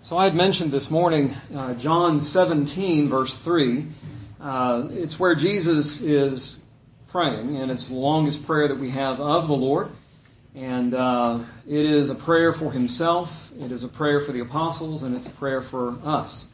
So I had mentioned this morning John 17, verse 3. It's where Jesus is praying, and it's the longest prayer that we have of the Lord. And it is a prayer for himself, it is a prayer for the apostles, and it's a prayer for us.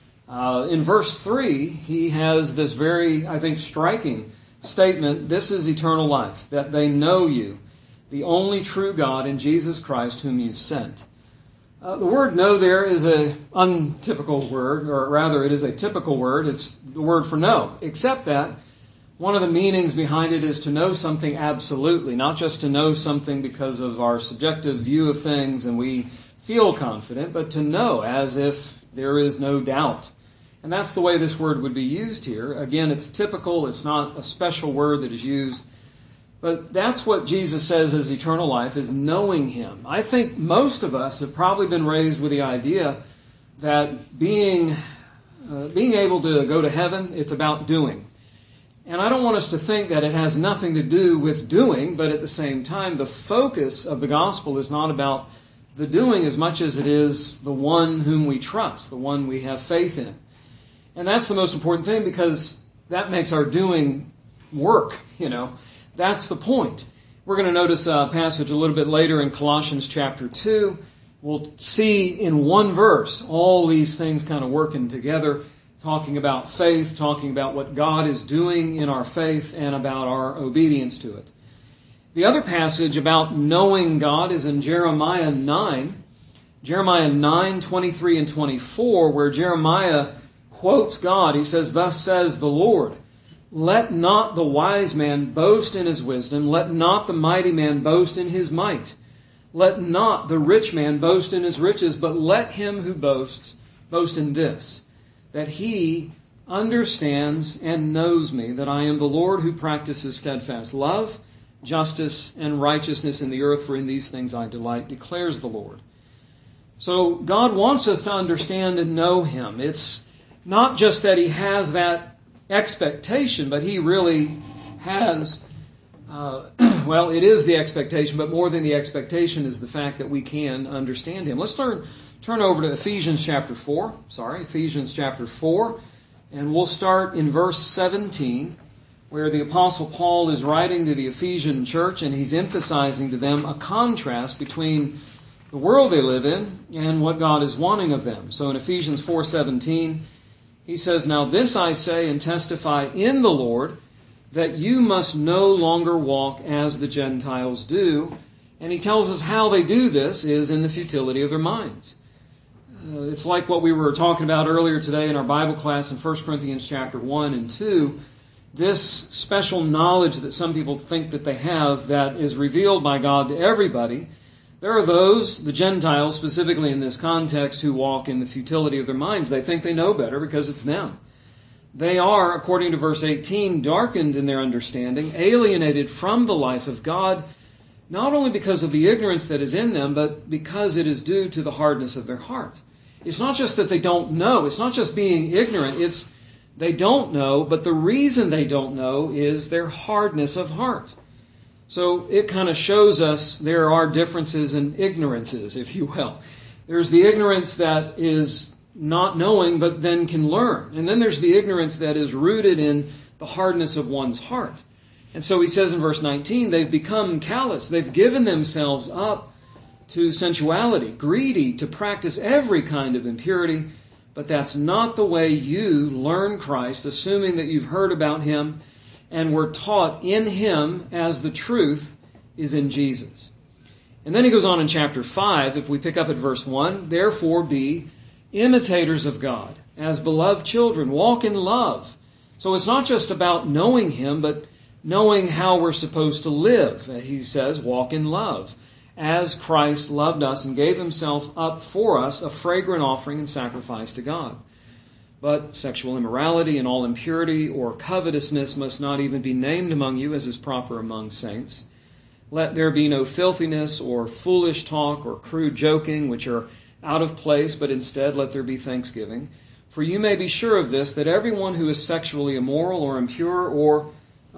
In verse 3, he has this very, I think, striking statement: this is eternal life, that they know you, the only true God, in Jesus Christ, whom you've sent. The word know there is an untypical word, or rather it is a typical word. It's the word for know, except that one of the meanings behind it is to know something absolutely, not just to know something because of our subjective view of things and we feel confident, but to know as if there is no doubt. And that's the way this word would be used here. Again, it's typical, it's not a special word that is used. But that's what Jesus says is eternal life, is knowing him. I think most of us have probably been raised with the idea that being able to go to heaven, it's about doing. And I don't want us to think that it has nothing to do with doing, but at the same time, the focus of the gospel is not about the doing as much as it is the one whom we trust, the one we have faith in. And that's the most important thing, because that makes our doing work, That's the point. We're going to notice a passage a little bit later in Colossians chapter 2. We'll see in one verse all these things kind of working together, talking about faith, talking about what God is doing in our faith, and about our obedience to it. The other passage about knowing God is in Jeremiah 9. Jeremiah 9, 23 and 24, where Jeremiah quotes God. He says, "Thus says the Lord, let not the wise man boast in his wisdom. Let not the mighty man boast in his might. Let not the rich man boast in his riches, but let him who boasts boast in this, that he understands and knows me, that I am the Lord who practices steadfast love, justice, and righteousness in the earth, for in these things I delight, declares the Lord." So God wants us to understand and know him. It's not just that he has that expectation, but he really has, it is the expectation, but more than the expectation is the fact that we can understand him. Let's turn over to Ephesians chapter 4, and we'll start in verse 17, where the Apostle Paul is writing to the Ephesian church, and he's emphasizing to them a contrast between the world they live in and what God is wanting of them. So in Ephesians 4:17, he says, "Now this I say and testify in the Lord, that you must no longer walk as the Gentiles do." And he tells us how they do this is in the futility of their minds. It's like what we were talking about earlier today in our Bible class in 1 Corinthians chapter 1 and 2. This special knowledge that some people think that they have that is revealed by God to everybody. There are those, the Gentiles specifically in this context, who walk in the futility of their minds. They think they know better because it's them. They are, according to verse 18, darkened in their understanding, alienated from the life of God, not only because of the ignorance that is in them, but because it is due to the hardness of their heart. It's not just that they don't know. It's not just being ignorant. It's they don't know, but the reason they don't know is their hardness of heart. So it kind of shows us there are differences in ignorances, if you will. There's the ignorance that is not knowing but then can learn. And then there's the ignorance that is rooted in the hardness of one's heart. And so he says in verse 19, they've become callous. They've given themselves up to sensuality, greedy to practice every kind of impurity. But that's not the way you learn Christ, assuming that you've heard about him and were taught in him as the truth is in Jesus. And then he goes on in chapter 5, if we pick up at verse 1, "Therefore be imitators of God, as beloved children, walk in love." So it's not just about knowing him, but knowing how we're supposed to live. He says, walk in love, as Christ loved us and gave himself up for us, a fragrant offering and sacrifice to God. But sexual immorality and all impurity or covetousness must not even be named among you, as is proper among saints. Let there be no filthiness or foolish talk or crude joking, which are out of place, but instead let there be thanksgiving. For you may be sure of this, that everyone who is sexually immoral or impure or,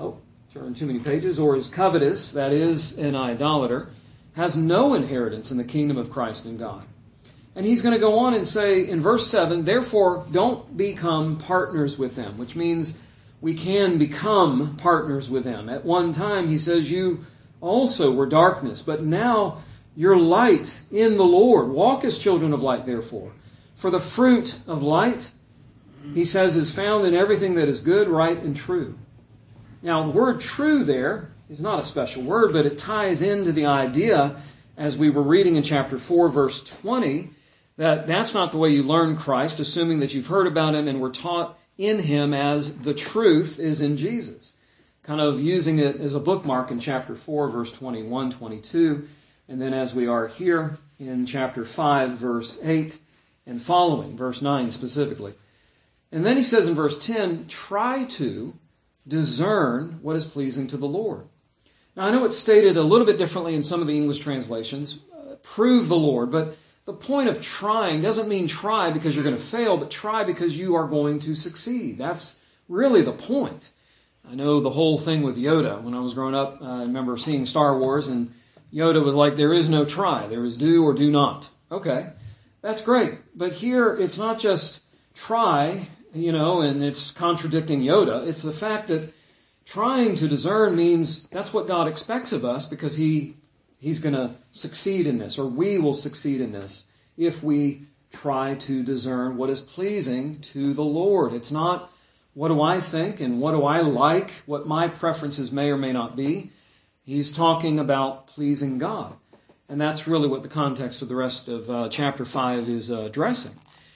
turn too many pages, or is covetous, that is, an idolater, has no inheritance in the kingdom of Christ and God. And he's going to go on and say in verse 7, therefore don't become partners with them, which means we can become partners with them. At one time, he says, you also were darkness, but now you're light in the Lord. Walk as children of light, therefore. For the fruit of light, he says, is found in everything that is good, right, and true. Now, the word true there is not a special word, but it ties into the idea, as we were reading in chapter 4, verse 20, that that's not the way you learn Christ, assuming that you've heard about him and were taught in him as the truth is in Jesus. Kind of using it as a bookmark in chapter 4, verse 21, 22, and then as we are here in chapter 5, verse 8 and following, verse 9 specifically. And then he says in verse 10, try to discern what is pleasing to the Lord. Now I know it's stated a little bit differently in some of the English translations, prove the Lord, but the point of trying doesn't mean try because you're going to fail, but try because you are going to succeed. That's really the point. I know the whole thing with Yoda. When I was growing up, I remember seeing Star Wars, and Yoda was like, there is no try. There is do or do not. Okay, that's great. But here, it's not just try, and it's contradicting Yoda. It's the fact that trying to discern means that's what God expects of us because He's going to succeed in this, or we will succeed in this if we try to discern what is pleasing to the Lord. It's not what do I think and what do I like, what my preferences may or may not be. He's talking about pleasing God. And that's really what the context of the rest of chapter 5 is addressing.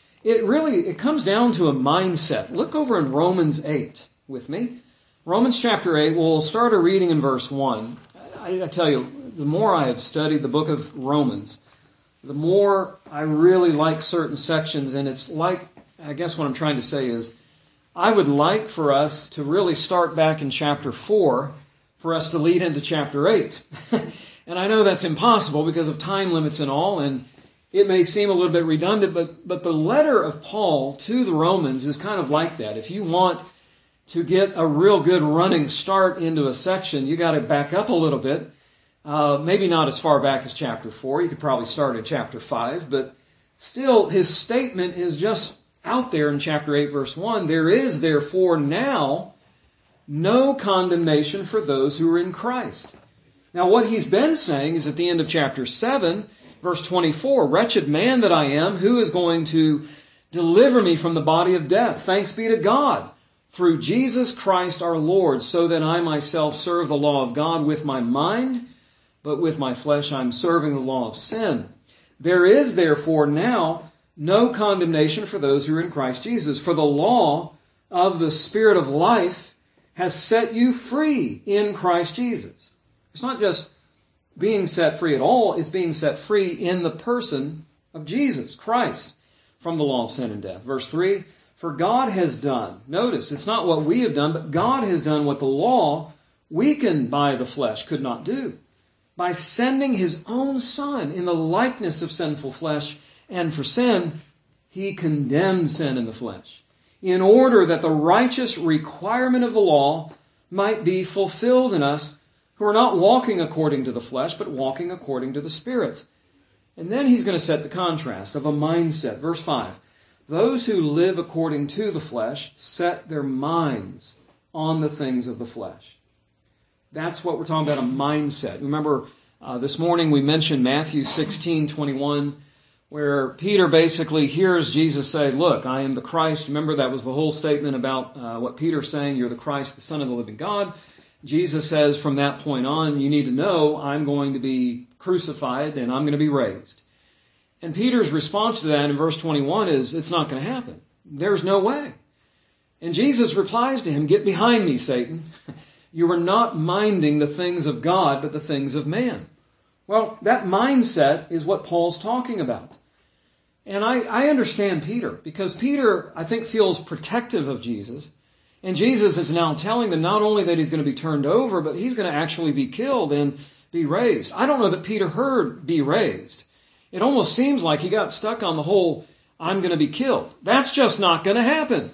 It comes down to a mindset. Look over in Romans 8 with me. Romans chapter 8, we'll start our reading in verse 1. I tell you, the more I have studied the book of Romans, the more I really like certain sections, and it's like, I guess what I'm trying to say is, I would like for us to really start back in chapter 4 for us to lead into chapter 8. And I know that's impossible because of time limits and all, and it may seem a little bit redundant, but the letter of Paul to the Romans is kind of like that. If you want to get a real good running start into a section, you got to back up a little bit. Maybe not as far back as chapter 4. You could probably start at chapter 5, but still his statement is just out there in chapter 8, verse 1. There is therefore now no condemnation for those who are in Christ. Now what he's been saying is at the end of chapter 7, verse 24, wretched man that I am, who is going to deliver me from the body of death? Thanks be to God through Jesus Christ our Lord, so that I myself serve the law of God with my mind, but with my flesh I'm serving the law of sin. There is therefore now no condemnation for those who are in Christ Jesus. For the law of the Spirit of life has set you free in Christ Jesus. It's not just being set free at all, it's being set free in the person of Jesus, Christ, from the law of sin and death. Verse 3, for God has done, notice, it's not what we have done, but God has done what the law, weakened by the flesh, could not do. By sending His own Son in the likeness of sinful flesh, and for sin, He condemned sin in the flesh, in order that the righteous requirement of the law might be fulfilled in us, who are not walking according to the flesh, but walking according to the Spirit. And then he's going to set the contrast of a mindset. Verse 5, those who live according to the flesh set their minds on the things of the flesh. That's what we're talking about, a mindset. Remember, this morning we mentioned Matthew 16:21, where Peter basically hears Jesus say, look, I am the Christ. Remember, that was the whole statement about what Peter's saying, you're the Christ, the Son of the living God. Jesus says from that point on, you need to know I'm going to be crucified and I'm going to be raised. And Peter's response to that in verse 21 is, it's not going to happen. There's no way. And Jesus replies to him, get behind me, Satan. You are not minding the things of God, but the things of man. Well, that mindset is what Paul's talking about. And I understand Peter, because Peter, I think, feels protective of Jesus. And Jesus is now telling them not only that he's going to be turned over, but he's going to actually be killed and be raised. I don't know that Peter heard be raised. It almost seems like he got stuck on the whole, I'm going to be killed. That's just not going to happen.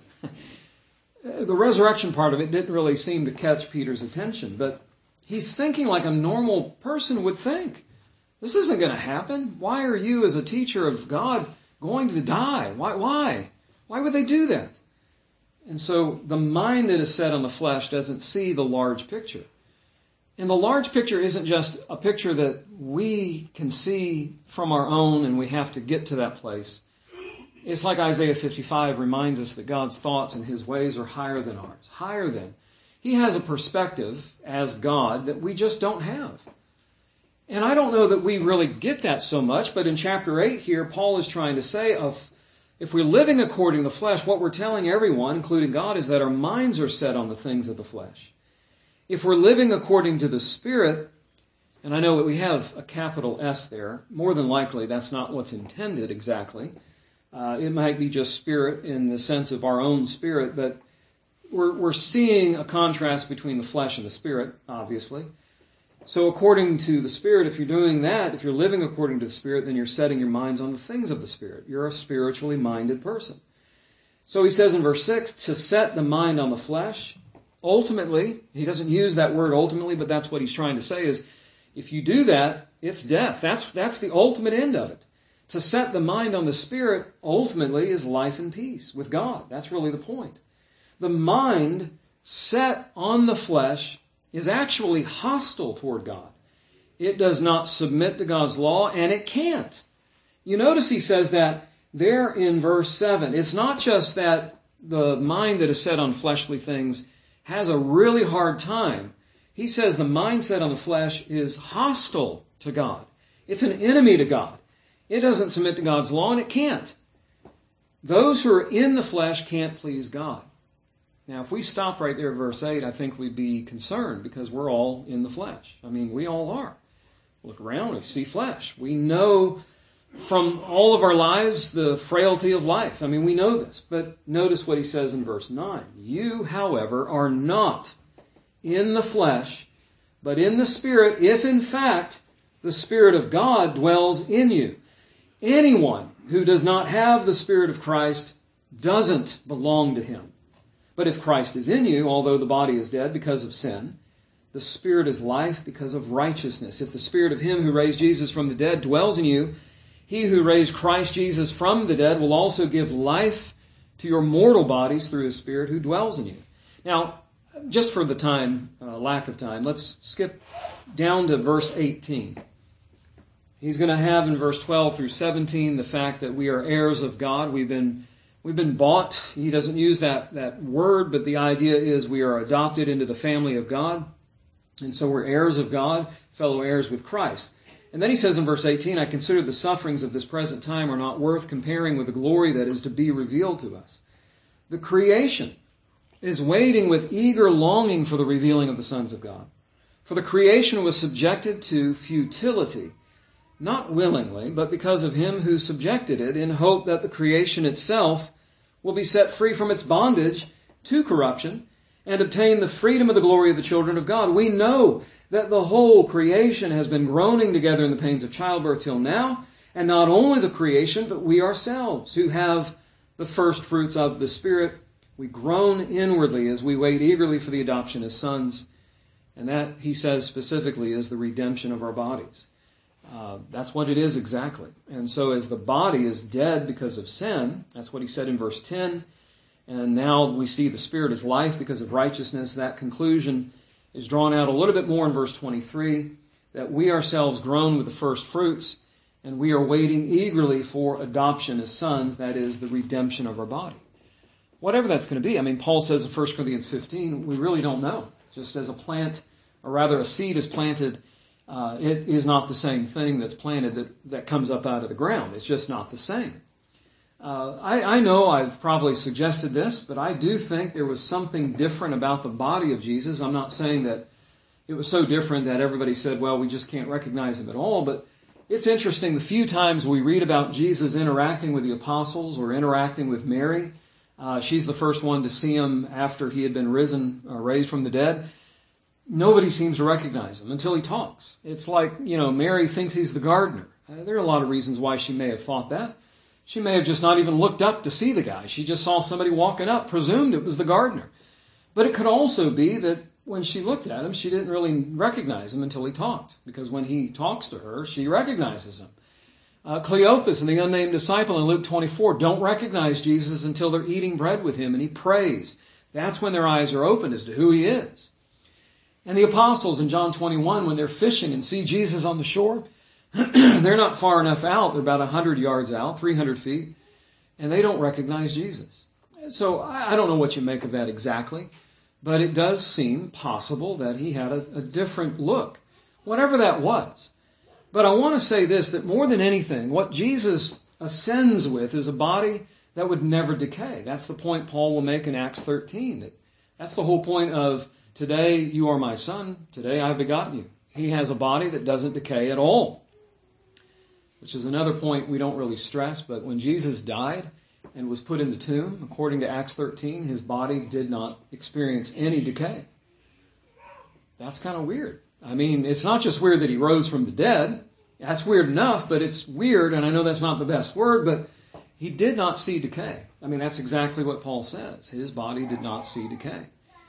The resurrection part of it didn't really seem to catch Peter's attention, but he's thinking like a normal person would think. This isn't going to happen. Why are you, as a teacher of God, going to die? Why? Why would they do that? And so the mind that is set on the flesh doesn't see the large picture. And the large picture isn't just a picture that we can see from our own and we have to get to that place. It's like Isaiah 55 reminds us that God's thoughts and His ways are higher than ours. Higher than. He has a perspective as God that we just don't have. And I don't know that we really get that so much, but in chapter 8 here, Paul is trying to say if we're living according to the flesh, what we're telling everyone, including God, is that our minds are set on the things of the flesh. If we're living according to the Spirit, and I know that we have a capital S there, more than likely that's not what's intended exactly. It might be just spirit in the sense of our own spirit, but we're seeing a contrast between the flesh and the Spirit, obviously. So according to the Spirit, if you're doing that, if you're living according to the Spirit, then you're setting your minds on the things of the Spirit. You're a spiritually minded person. So he says in verse 6, to set the mind on the flesh. Ultimately, he doesn't use that word ultimately, but that's what he's trying to say is, if you do that, it's death. That's the ultimate end of it. To set the mind on the Spirit, ultimately, is life and peace with God. That's really the point. The mind set on the flesh is actually hostile toward God. It does not submit to God's law, and it can't. You notice he says that there in verse 7. It's not just that the mind that is set on fleshly things has a really hard time. He says the mindset on the flesh is hostile to God. It's an enemy to God. It doesn't submit to God's law, and it can't. Those who are in the flesh can't please God. Now, if we stop right there at verse 8, I think we'd be concerned because we're all in the flesh. I mean, we all are. Look around, we see flesh. We know from all of our lives the frailty of life. I mean, we know this. But notice what he says in verse 9. You, however, are not in the flesh, but in the Spirit, if in fact the Spirit of God dwells in you. Anyone who does not have the Spirit of Christ doesn't belong to Him. But if Christ is in you, although the body is dead because of sin, the Spirit is life because of righteousness. If the Spirit of Him who raised Jesus from the dead dwells in you, He who raised Christ Jesus from the dead will also give life to your mortal bodies through His Spirit who dwells in you. Now, just for the lack of time, let's skip down to verse 18. He's going to have in verse 12 through 17 the fact that we are heirs of God. We've been bought. He doesn't use that word, but the idea is we are adopted into the family of God. And so we're heirs of God, fellow heirs with Christ. And then he says in verse 18, I consider the sufferings of this present time are not worth comparing with the glory that is to be revealed to us. The creation is waiting with eager longing for the revealing of the sons of God. For the creation was subjected to futility, not willingly, but because of Him who subjected it, in hope that the creation itself will be set free from its bondage to corruption and obtain the freedom of the glory of the children of God. We know that the whole creation has been groaning together in the pains of childbirth till now, and not only the creation, but we ourselves who have the first fruits of the Spirit. We groan inwardly as we wait eagerly for the adoption as sons. And that, he says specifically, is the redemption of our bodies. That's what it is exactly. And so as the body is dead because of sin, that's what he said in verse 10, and now we see the Spirit is life because of righteousness. That conclusion is drawn out a little bit more in verse 23, that we ourselves groan with the first fruits, and we are waiting eagerly for adoption as sons, that is, the redemption of our body. Whatever that's going to be. I mean, Paul says in 1 Corinthians 15, we really don't know. Just as a plant, or rather a seed is planted, it is not the same thing that's planted that comes up out of the ground. It's just not the same. I know I've probably suggested this, but I do think there was something different about the body of Jesus. I'm not saying that it was so different that everybody said, well, we just can't recognize Him at all, but it's interesting the few times we read about Jesus interacting with the apostles or interacting with Mary. She's the first one to see Him after He had been raised from the dead. Nobody seems to recognize Him until He talks. It's like, Mary thinks He's the gardener. There are a lot of reasons why she may have thought that. She may have just not even looked up to see the guy. She just saw somebody walking up, presumed it was the gardener. But it could also be that when she looked at him, she didn't really recognize him until he talked, because when he talks to her, she recognizes him. Cleopas and the unnamed disciple in Luke 24 don't recognize Jesus until they're eating bread with him and he prays. That's when their eyes are opened as to who he is. And the apostles in John 21, when they're fishing and see Jesus on the shore, they're not far enough out. They're about 100 yards out, 300 feet, and they don't recognize Jesus. So I don't know what you make of that exactly, but it does seem possible that he had a different look, whatever that was. But I want to say this, that more than anything, what Jesus ascends with is a body that would never decay. That's the point Paul will make in Acts 13. That's the whole point of, today you are my son, today I have begotten you. He has a body that doesn't decay at all, which is another point we don't really stress, but when Jesus died and was put in the tomb, according to Acts 13, his body did not experience any decay. That's kind of weird. I mean, it's not just weird that he rose from the dead. That's weird enough, but it's weird, and I know that's not the best word, but he did not see decay. I mean, that's exactly what Paul says. His body did not see decay.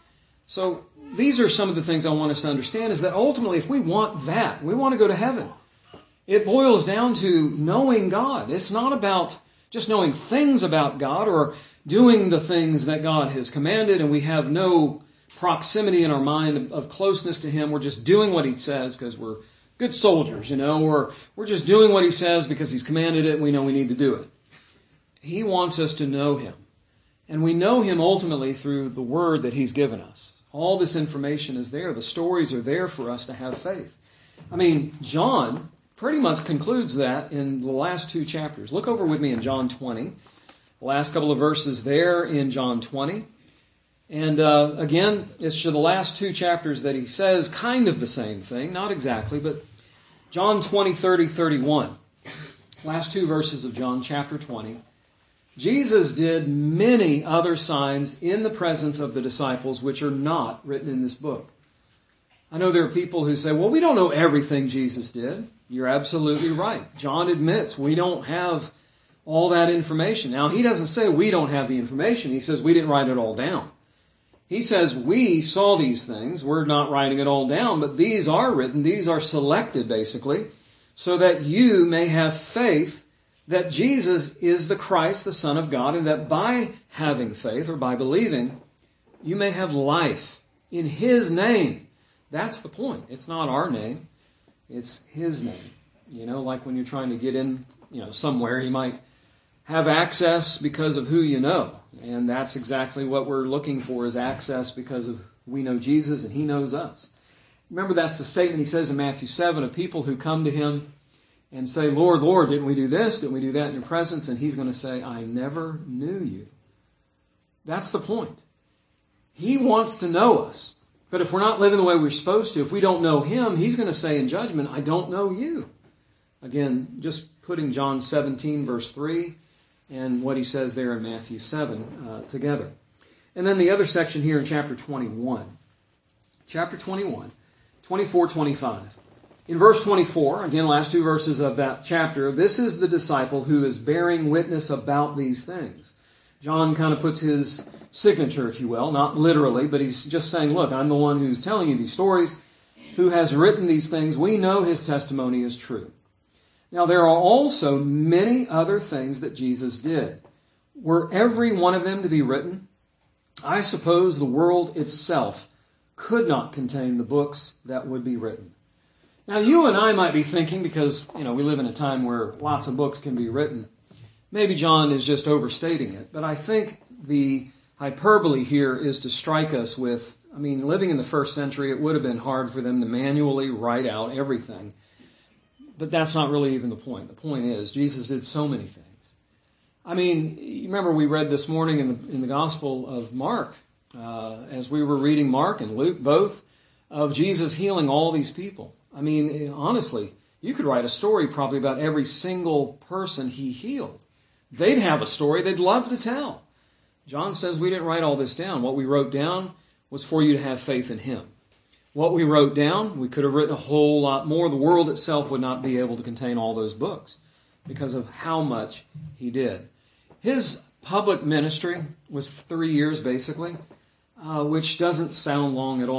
So these are some of the things I want us to understand, is that ultimately if we want that, we want to go to heaven. It boils down to knowing God. It's not about just knowing things about God or doing the things that God has commanded, and we have no proximity in our mind of closeness to him. We're just doing what he says because we're good soldiers, or we're just doing what he says because he's commanded it and we know we need to do it. He wants us to know him. And we know him ultimately through the word that he's given us. All this information is there. The stories are there for us to have faith. I mean, John pretty much concludes that in the last two chapters. Look over with me in John 20. The last couple of verses there in John 20. And again, it's to the last two chapters that he says kind of the same thing. Not exactly, but John 20, 30, 31. Last two verses of John chapter 20. Jesus did many other signs in the presence of the disciples which are not written in this book. I know there are people who say, well, we don't know everything Jesus did. You're absolutely right. John admits we don't have all that information. Now, he doesn't say we don't have the information. He says we didn't write it all down. He says we saw these things. We're not writing it all down, but these are written. These are selected, basically, so that you may have faith that Jesus is the Christ, the Son of God, and that by having faith or by believing, you may have life in his name. That's the point. It's not our name. It's his name. Like when you're trying to get in, somewhere, you might have access because of who you know. And that's exactly what we're looking for, is access because of we know Jesus and he knows us. Remember, that's the statement he says in Matthew 7 of people who come to him and say, Lord, Lord, didn't we do this? Didn't we do that in your presence? And he's going to say, I never knew you. That's the point. He wants to know us. But if we're not living the way we're supposed to, if we don't know him, he's going to say in judgment, I don't know you. Again, just putting John 17 verse 3 and what he says there in Matthew 7 together. And then the other section here in chapter 21. Chapter 21, 24, 25. In verse 24, again, last two verses of that chapter, this is the disciple who is bearing witness about these things. John kind of puts his signature, if you will, not literally, but he's just saying, look, I'm the one who's telling you these stories, who has written these things. We know his testimony is true. Now, there are also many other things that Jesus did. Were every one of them to be written, I suppose the world itself could not contain the books that would be written. Now, you and I might be thinking, because, we live in a time where lots of books can be written, maybe John is just overstating it, but I think the hyperbole here is to strike us with, living in the first century, it would have been hard for them to manually write out everything. But that's not really even the point. The point is, Jesus did so many things. You remember we read this morning in the Gospel of Mark, as we were reading Mark and Luke both, of Jesus healing all these people. Honestly, you could write a story probably about every single person he healed. They'd have a story they'd love to tell. John says we didn't write all this down. What we wrote down was for you to have faith in him. What we wrote down, we could have written a whole lot more. The world itself would not be able to contain all those books because of how much he did. His public ministry was 3 years, basically, which doesn't sound long at all.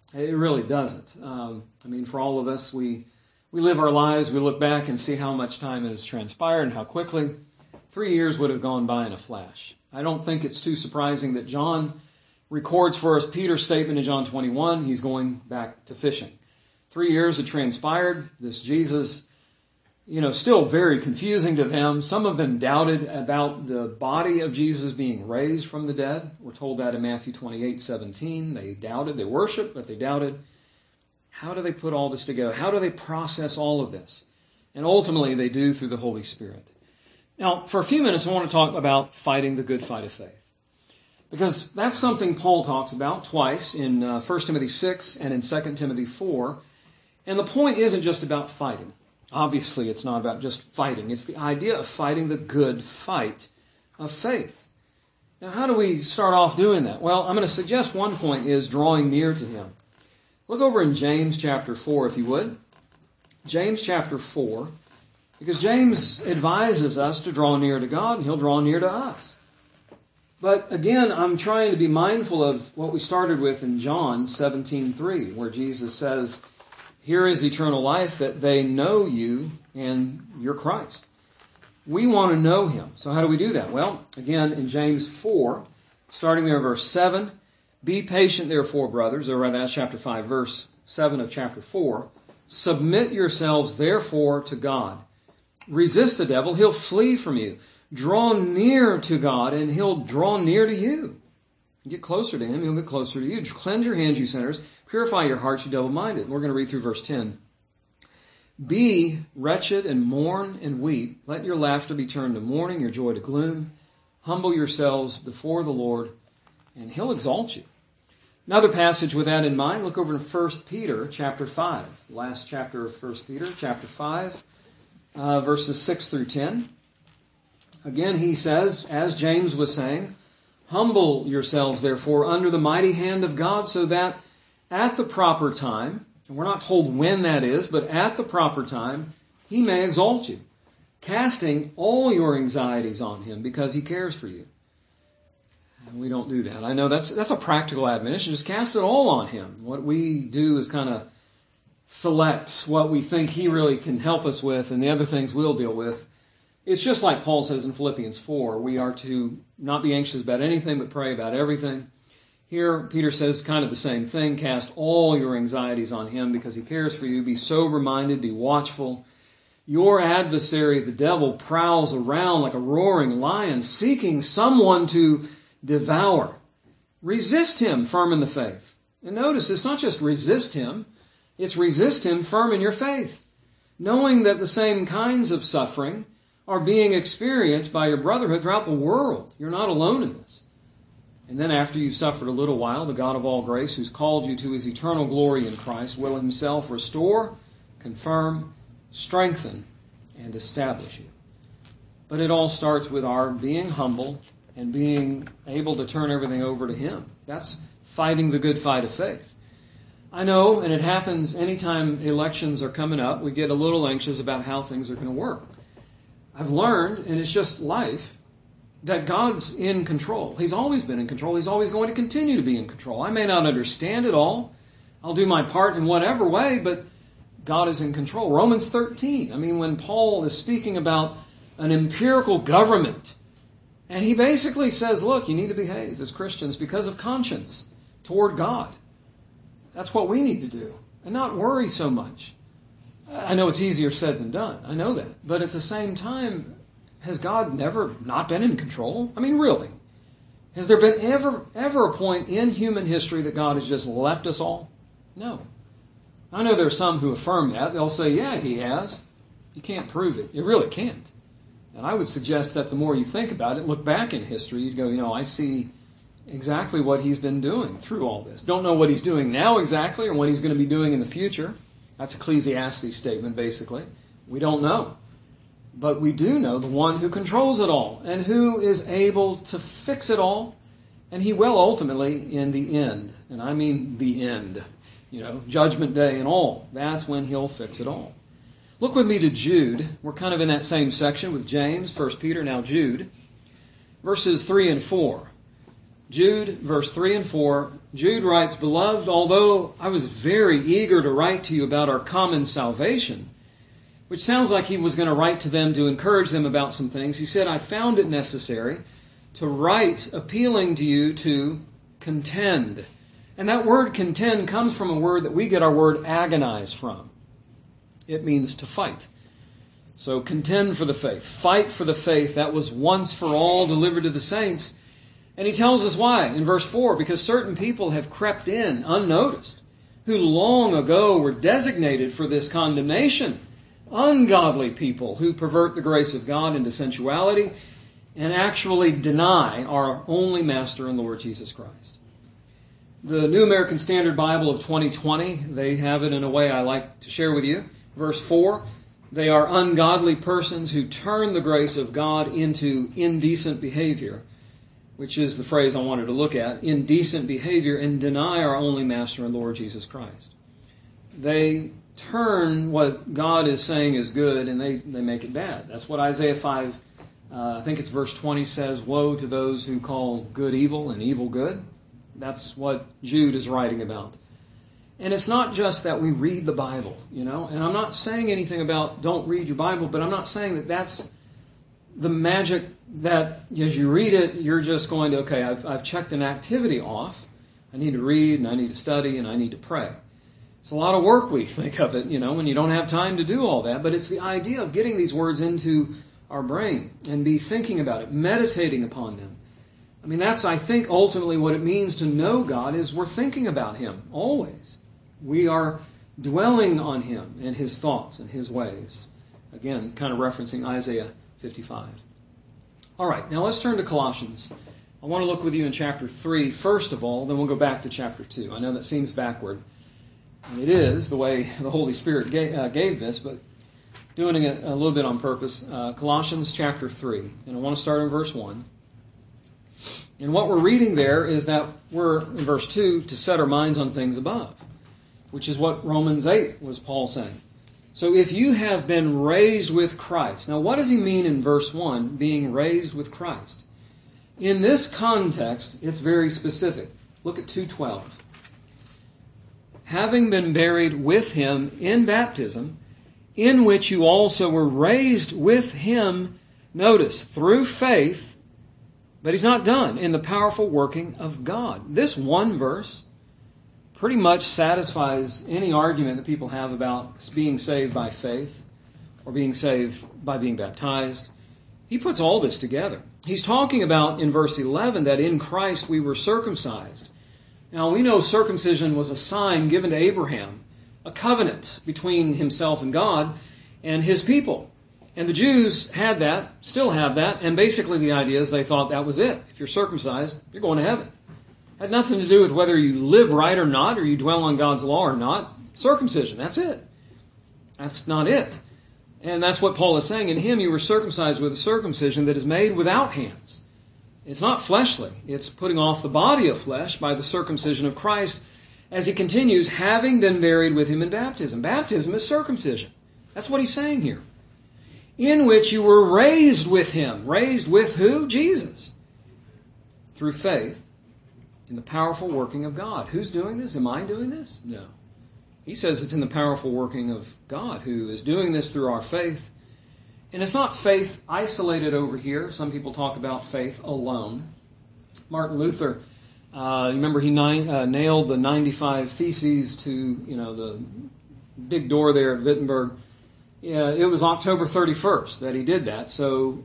It really doesn't. For all of us, we live our lives, we look back and see how much time has transpired and how quickly. 3 years would have gone by in a flash. I don't think it's too surprising that John records for us Peter's statement in John 21. He's going back to fishing. 3 years had transpired. This Jesus, still very confusing to them. Some of them doubted about the body of Jesus being raised from the dead. We're told that in Matthew 28:17. They doubted. They worshiped, but they doubted. How do they put all this together? How do they process all of this? And ultimately, they do through the Holy Spirit. Now, for a few minutes, I want to talk about fighting the good fight of faith. Because that's something Paul talks about twice in 1 Timothy 6 and in 2 Timothy 4. And the point isn't just about fighting. Obviously, it's not about just fighting. It's the idea of fighting the good fight of faith. Now, how do we start off doing that? Well, I'm going to suggest one point is drawing near to Him. Look over in James chapter 4, if you would. James chapter 4. Because James advises us to draw near to God, and He'll draw near to us. But again, I'm trying to be mindful of what we started with in John 17:3, where Jesus says, "Here is eternal life, that they know you and you're Christ." We want to know Him. So how do we do that? Well, again, in James 4, starting there, verse 7, "Be patient, therefore, brothers," or rather, that's chapter 5, verse 7 of chapter 4, "Submit yourselves, therefore, to God. Resist the devil, he'll flee from you. Draw near to God, and He'll draw near to you." Get closer to Him, He'll get closer to you. "Cleanse your hands, you sinners. Purify your hearts, you double-minded." We're going to read through verse 10. "Be wretched and mourn and weep. Let your laughter be turned to mourning, your joy to gloom. Humble yourselves before the Lord, and He'll exalt you." Another passage with that in mind, look over in 1 Peter chapter 5. Last chapter of 1 Peter, chapter 5, verses 6 through 10. Again, he says, as James was saying, "Humble yourselves, therefore, under the mighty hand of God, so that at the proper time," and we're not told when that is, but at the proper time, He may exalt you, casting all your anxieties on Him because He cares for you. And we don't do that. I know that's a practical admonition. Just cast it all on Him. What we do is kind of select what we think He really can help us with, and the other things we'll deal with. It's just like Paul says in Philippians 4, we are to not be anxious about anything, but pray about everything. Here, Peter says kind of the same thing. Cast all your anxieties on Him because He cares for you. Be sober-minded, be watchful. Your adversary, the devil, prowls around like a roaring lion, seeking someone to devour. Resist him firm in the faith. And notice, it's not just resist him, it's resist him firm in your faith, knowing that the same kinds of suffering are being experienced by your brotherhood throughout the world. You're not alone in this. And then after you've suffered a little while, the God of all grace, who's called you to His eternal glory in Christ, will Himself restore, confirm, strengthen, and establish you. But it all starts with our being humble and being able to turn everything over to Him. That's fighting the good fight of faith. I know, and it happens anytime elections are coming up, we get a little anxious about how things are going to work. I've learned, and it's just life, that God's in control. He's always been in control. He's always going to continue to be in control. I may not understand it all. I'll do my part in whatever way, but God is in control. Romans 13, when Paul is speaking about an empirical government, and he basically says, look, you need to behave as Christians because of conscience toward God. That's what we need to do, and not worry so much. I know it's easier said than done. I know that. But at the same time, has God never not been in control? Really? Has there been ever a point in human history that God has just left us all? No. I know there are some who affirm that. They'll say, yeah, He has. You can't prove it. You really can't. And I would suggest that the more you think about it, look back in history, you'd go, I see exactly what He's been doing through all this. Don't know what He's doing now exactly or what He's going to be doing in the future. That's Ecclesiastes' statement, basically. We don't know. But we do know the one who controls it all and who is able to fix it all. And He will ultimately in the end. And I mean the end. Judgment day and all. That's when He'll fix it all. Look with me to Jude. We're kind of in that same section with James, 1 Peter, now Jude. Verses 3 and 4. Jude, verse 3 and 4, Jude writes, "Beloved, although I was very eager to write to you about our common salvation," which sounds like he was going to write to them to encourage them about some things, he said, "I found it necessary to write appealing to you to contend." And that word contend comes from a word that we get our word agonize from. It means to fight. So contend for the faith. Fight for the faith that was once for all delivered to the saints. And he tells us why in verse 4, because certain people have crept in unnoticed, who long ago were designated for this condemnation. Ungodly people who pervert the grace of God into sensuality and actually deny our only Master and Lord Jesus Christ. The New American Standard Bible of 2020, they have it in a way I like to share with you. Verse 4, they are ungodly persons who turn the grace of God into indecent behavior, which is the phrase I wanted to look at, indecent behavior, and deny our only Master and Lord Jesus Christ. They turn what God is saying is good and they make it bad. That's what Isaiah 5, I think it's verse 20 says, "Woe to those who call good evil and evil good." That's what Jude is writing about. And it's not just that we read the Bible, and I'm not saying anything about don't read your Bible, but I'm not saying that that's the magic that as you read it, you're just going to, okay, I've checked an activity off. I need to read and I need to study and I need to pray. It's a lot of work we think of it, when you don't have time to do all that, but it's the idea of getting these words into our brain and be thinking about it, meditating upon them. I mean, that's, I think, ultimately what it means to know God is we're thinking about Him always. We are dwelling on Him and His thoughts and His ways. Again, kind of referencing Isaiah 55. All right, now let's turn to Colossians. I want to look with you in chapter 3 first of all, then we'll go back to chapter 2. I know that seems backward, and it is the way the Holy Spirit gave this, but doing it a little bit on purpose. Colossians chapter 3, and I want to start in verse 1. And what we're reading there is that we're, in verse 2, to set our minds on things above, which is what Romans 8 was Paul saying. So if you have been raised with Christ. Now what does he mean in verse 1, being raised with Christ? In this context, it's very specific. Look at 2:12. Having been buried with Him in baptism, in which you also were raised with Him, notice, through faith. But he's not done, in the powerful working of God. This one verse pretty much satisfies any argument that people have about being saved by faith or being saved by being baptized. He puts all this together. He's talking about in verse 11 that in Christ we were circumcised. Now we know circumcision was a sign given to Abraham, a covenant between himself and God and His people. And the Jews had that, still have that, and basically the idea is they thought that was it. If you're circumcised, you're going to heaven. It had nothing to do with whether you live right or not, or you dwell on God's law or not. Circumcision, that's it. That's not it. And that's what Paul is saying. In Him you were circumcised with a circumcision that is made without hands. It's not fleshly. It's putting off the body of flesh by the circumcision of Christ, as he continues, having been buried with Him in baptism. Baptism is circumcision. That's what he's saying here. In which you were raised with Him. Raised with who? Jesus. Through faith in the powerful working of God. Who's doing this? Am I doing this? No. He says it's in the powerful working of God who is doing this through our faith. And it's not faith isolated over here. Some people talk about faith alone. Martin Luther, remember he nailed the 95 Theses to, the big door there at Wittenberg. Yeah, it was October 31st that he did that. So,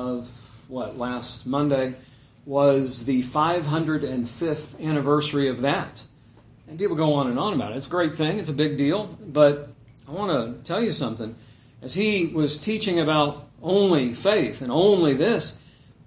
last Monday was the 505th anniversary of that. And people go on and on about it. It's a great thing. It's a big deal. But I want to tell you something. As he was teaching about only faith and only this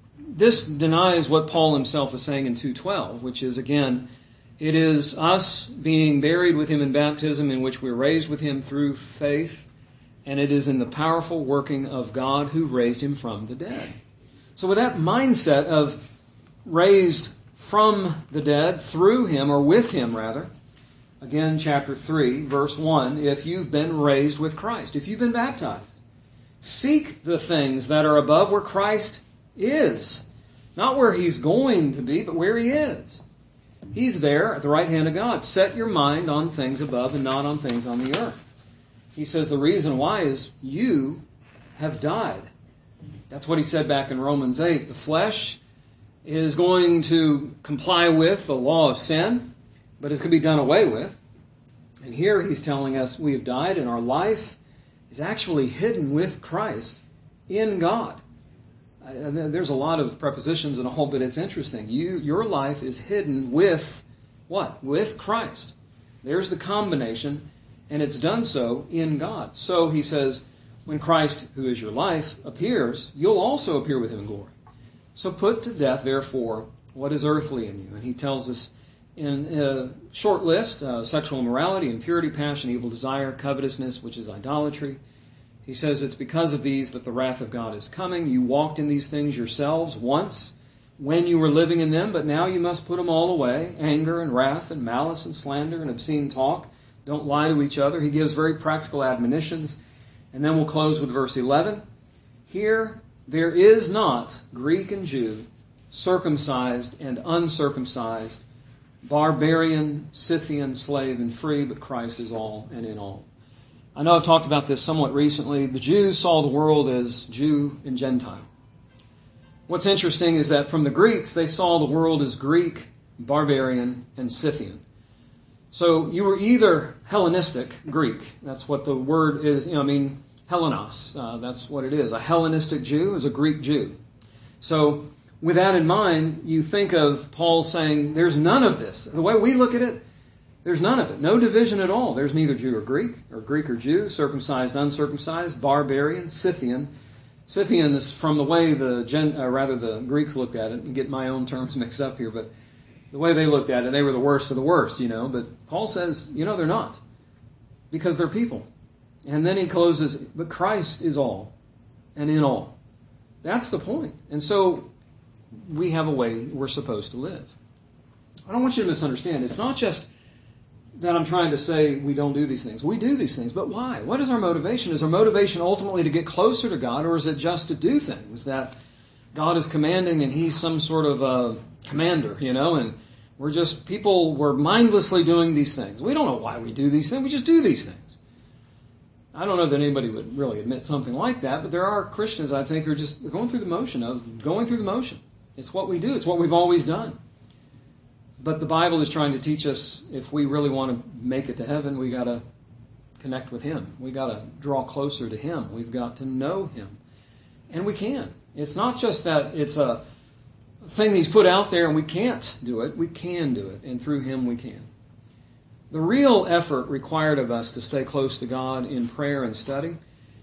denies what Paul himself is saying in 2:12, which is, again, it is us being buried with Him in baptism, in which we're raised with Him through faith. And it is in the powerful working of God who raised Him from the dead. So with that mindset of raised from the dead, through Him, or with Him rather, again, chapter 3, verse 1, if you've been raised with Christ, if you've been baptized, seek the things that are above where Christ is, Not where he's going to be, but where he is. He's there at the right hand of God. Set your mind on things above and not on things on the earth. He says the reason why is you have died. That's what he said back in Romans 8. The flesh is going to comply with the law of sin, but it's going to be done away with. And here he's telling us we have died and our life is actually hidden with Christ in God. There's a lot of prepositions and all, but it's interesting. Your life is hidden with what? With Christ. There's the combination, and it's done so in God. So he says, when Christ, who is your life, appears, you'll also appear with him in glory. So put to death, therefore, what is earthly in you. And he tells us in a short list, sexual immorality, impurity, passion, evil desire, covetousness, which is idolatry. He says it's because of these that the wrath of God is coming. You walked in these things yourselves once when you were living in them, but now you must put them all away. Anger and wrath and malice and slander and obscene talk. Don't lie to each other. He gives very practical admonitions. And then we'll close with verse 11. Here there is not Greek and Jew, circumcised and uncircumcised, barbarian, Scythian, slave and free, but Christ is all and in all. I know I've talked about this somewhat recently. The Jews saw the world as Jew and Gentile. What's interesting is that from the Greeks, they saw the world as Greek, barbarian, and Scythian. So you were either Hellenistic, Greek. That's what the word is, Hellenos. That's what it is. A Hellenistic Jew is a Greek Jew. So with that in mind, you think of Paul saying, there's none of this. The way we look at it, there's none of it. No division at all. There's neither Jew or Greek or Jew, circumcised, uncircumcised, barbarian, Scythian. Scythian is from the way the Greeks looked at it. You get my own terms mixed up here, but the way they looked at it, they were the worst of the worst, But Paul says, they're not. Because they're people. And then he closes, but Christ is all and in all. That's the point. And so we have a way we're supposed to live. I don't want you to misunderstand. It's not just that I'm trying to say we don't do these things. We do these things, but why? What is our motivation? Is our motivation ultimately to get closer to God, or is it just to do things that God is commanding and he's some sort of a commander, and we're mindlessly doing these things. We don't know why we do these things. We just do these things. I don't know that anybody would really admit something like that, but there are Christians, I think, who are just going through the motion. It's what we do. It's what we've always done. But the Bible is trying to teach us if we really want to make it to heaven, we got to connect with him. We got to draw closer to him. We've got to know him. And we can. It's not just that it's a thing he's put out there and we can't do it. We can do it. And through him we can. The real effort required of us to stay close to God in prayer and study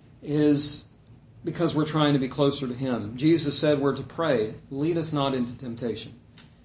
is because we're trying to be closer to him. Jesus said we're to pray, lead us not into temptation.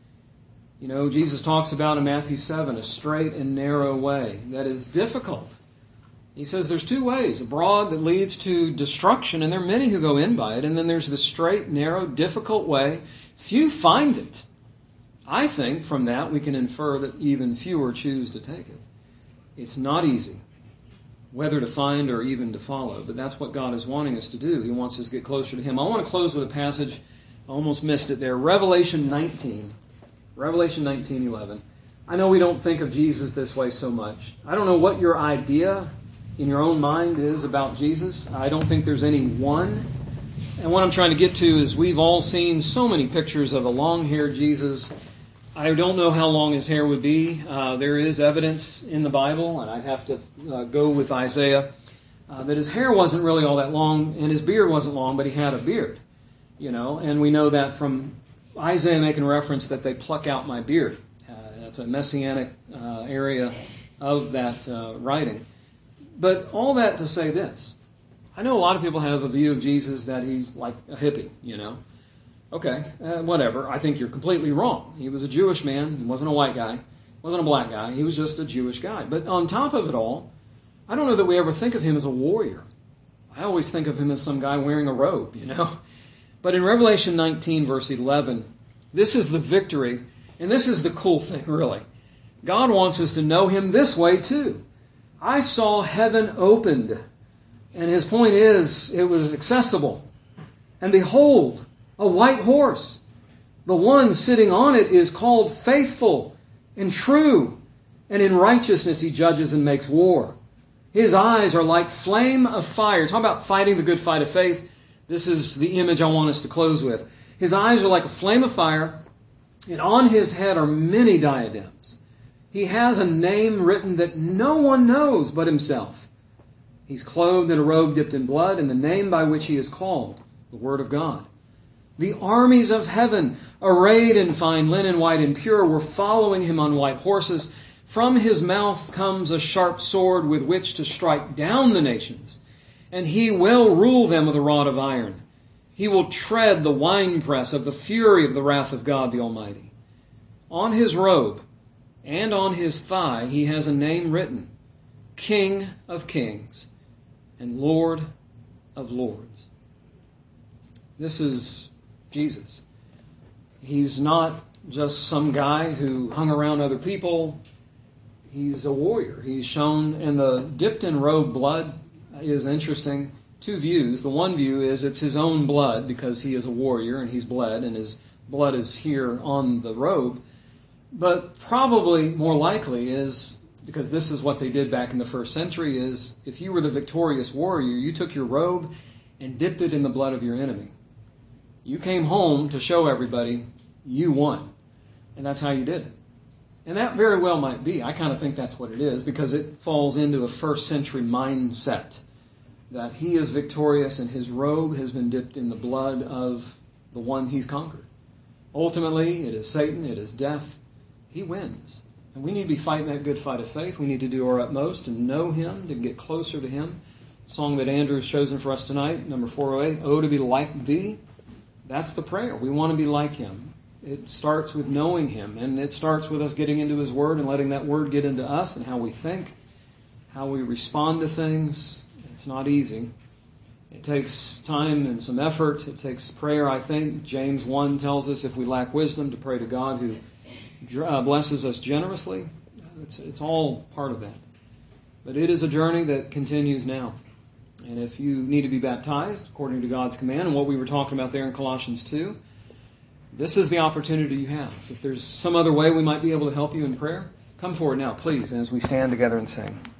Jesus talks about in Matthew 7, a straight and narrow way that is difficult. He says there's two ways, a broad that leads to destruction, and there are many who go in by it, and then there's the straight, narrow, difficult way. Few find it. I think from that we can infer that even fewer choose to take it. It's not easy, whether to find or even to follow, but that's what God is wanting us to do. He wants us to get closer to him. I want to close with a passage, I almost missed it there, Revelation 19:11. I know we don't think of Jesus this way so much. I don't know what your idea in your own mind is about Jesus. I don't think there's any one. And what I'm trying to get to is we've all seen so many pictures of a long-haired Jesus. I don't know how long his hair would be. There is evidence in the Bible, and I'd have to go with Isaiah, that his hair wasn't really all that long, and his beard wasn't long, but he had a beard. And we know that from Isaiah making reference that they pluck out my beard. That's a messianic area of that writing. But all that to say this. I know a lot of people have a view of Jesus that he's like a hippie, Okay, whatever. I think you're completely wrong. He was a Jewish man. He wasn't a white guy. Wasn't a black guy. He was just a Jewish guy. But on top of it all, I don't know that we ever think of him as a warrior. I always think of him as some guy wearing a robe, But in Revelation 19, verse 11, this is the victory, and this is the cool thing, really. God wants us to know him this way, too. I saw heaven opened, and his point is, it was accessible. And behold, a white horse. The one sitting on it is called Faithful and True, and in righteousness he judges and makes war. His eyes are like flame of fire. Talk about fighting the good fight of faith. This is the image I want us to close with. His eyes are like a flame of fire, and on his head are many diadems. He has a name written that no one knows but himself. He's clothed in a robe dipped in blood, and the name by which he is called, the Word of God. The armies of heaven, arrayed in fine linen, white and pure, were following him on white horses. From his mouth comes a sharp sword with which to strike down the nations, and he will rule them with a rod of iron. He will tread the winepress of the fury of the wrath of God the Almighty. On his robe and on his thigh he has a name written, King of Kings and Lord of Lords. This is Jesus. He's not just some guy who hung around other people. He's a warrior. He's shown, and the dipped in robe blood is interesting. Two views. The one view is it's his own blood because he is a warrior and he's bled and his blood is here on the robe. But probably more likely is, because this is what they did back in the first century, is if you were the victorious warrior, you took your robe and dipped it in the blood of your enemy. You came home to show everybody you won. And that's how you did it. And that very well might be. I kind of think that's what it is because it falls into a first century mindset that he is victorious and his robe has been dipped in the blood of the one he's conquered. Ultimately, it is Satan, it is death. He wins. And we need to be fighting that good fight of faith. We need to do our utmost to know him, to get closer to him. Song that Andrew has chosen for us tonight, number 408, Oh, to be like thee. That's the prayer. We want to be like him. It starts with knowing him, and it starts with us getting into his word and letting that word get into us and how we think, how we respond to things. It's not easy. It takes time and some effort. It takes prayer, I think. James 1 tells us if we lack wisdom to pray to God who blesses us generously. It's all part of that. But it is a journey that continues now. And if you need to be baptized according to God's command and what we were talking about there in Colossians 2, this is the opportunity you have. If there's some other way we might be able to help you in prayer, come forward now, please, as we stand together and sing.